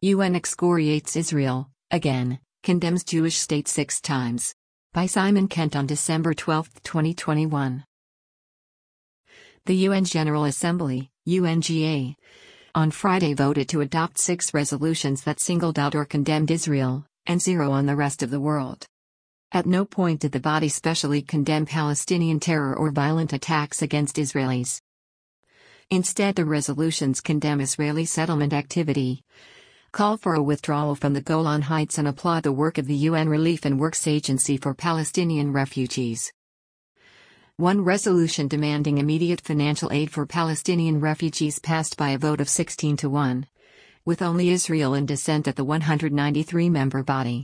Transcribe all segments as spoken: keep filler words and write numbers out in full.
U N excoriates Israel, again, condemns Jewish state six times. By Simon Kent on December twelfth, twenty twenty-one. The U N General Assembly, U N G A, on Friday voted to adopt six resolutions that singled out or condemned Israel, and zero on the rest of the world. At no point did the body specially condemn Palestinian terror or violent attacks against Israelis. Instead, the resolutions condemn Israeli settlement activity, call for a withdrawal from the Golan Heights, and applaud the work of the U N Relief and Works Agency for Palestinian Refugees. One resolution demanding immediate financial aid for Palestinian refugees passed by a vote of sixteen to one, with only Israel in dissent at the one hundred ninety-three member body.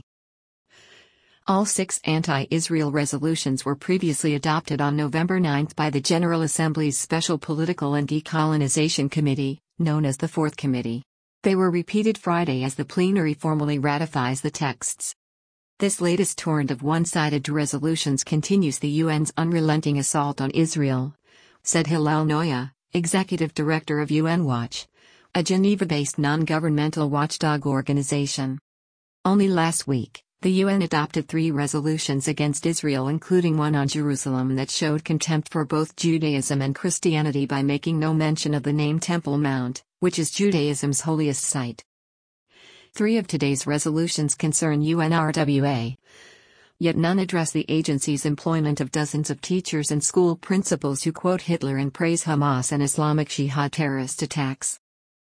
All six anti-Israel resolutions were previously adopted on November ninth by the General Assembly's Special Political and Decolonization Committee, known as the Fourth Committee. They were repeated Friday as the plenary formally ratifies the texts. This latest torrent of one-sided resolutions continues the U N's unrelenting assault on Israel, said Hillel Noya, executive director of U N Watch, a Geneva-based non-governmental watchdog organization. Only last week, the U N adopted three resolutions against Israel, including one on Jerusalem that showed contempt for both Judaism and Christianity by making no mention of the name Temple Mount, which is Judaism's holiest site. Three of today's resolutions concern U N R W A. Yet none address the agency's employment of dozens of teachers and school principals who quote Hitler and praise Hamas and Islamic Jihad terrorist attacks.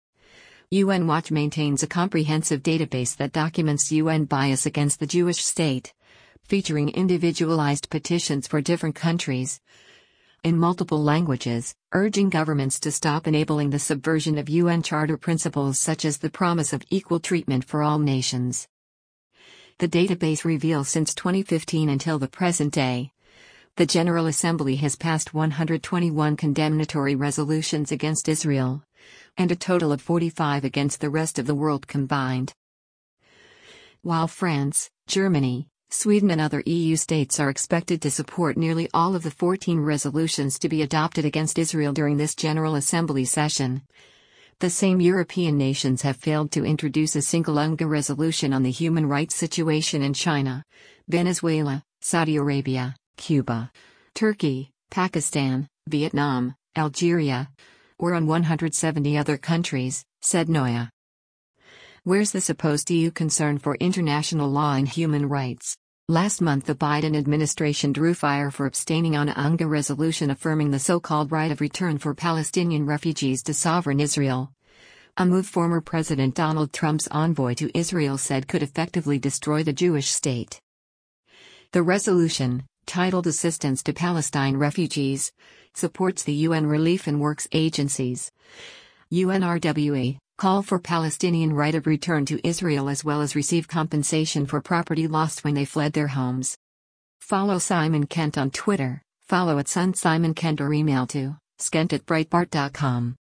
U N Watch maintains a comprehensive database that documents U N bias against the Jewish state, featuring individualized petitions for different countries, in multiple languages, urging governments to stop enabling the subversion of U N Charter principles such as the promise of equal treatment for all nations. The database reveals since twenty fifteen until the present day, the General Assembly has passed one hundred twenty-one condemnatory resolutions against Israel, and a total of forty-five against the rest of the world combined. While France, Germany, Sweden and other E U states are expected to support nearly all of the fourteen resolutions to be adopted against Israel during this General Assembly session, the same European nations have failed to introduce a single U N G A resolution on the human rights situation in China, Venezuela, Saudi Arabia, Cuba, Turkey, Pakistan, Vietnam, Algeria, or on one hundred seventy other countries, said Noya. Where's the supposed E U concern for international law and human rights? Last month the Biden administration drew fire for abstaining on a U N G A resolution affirming the so-called right of return for Palestinian refugees to sovereign Israel, a move former President Donald Trump's envoy to Israel said could effectively destroy the Jewish state. The resolution, titled Assistance to Palestine Refugees, supports the U N Relief and Works Agencies, U N R W A, call for Palestinian right of return to Israel as well as receive compensation for property lost when they fled their homes. Follow Simon Kent on Twitter, follow at Sun Simon Kent or email to skent at breitbart dot com.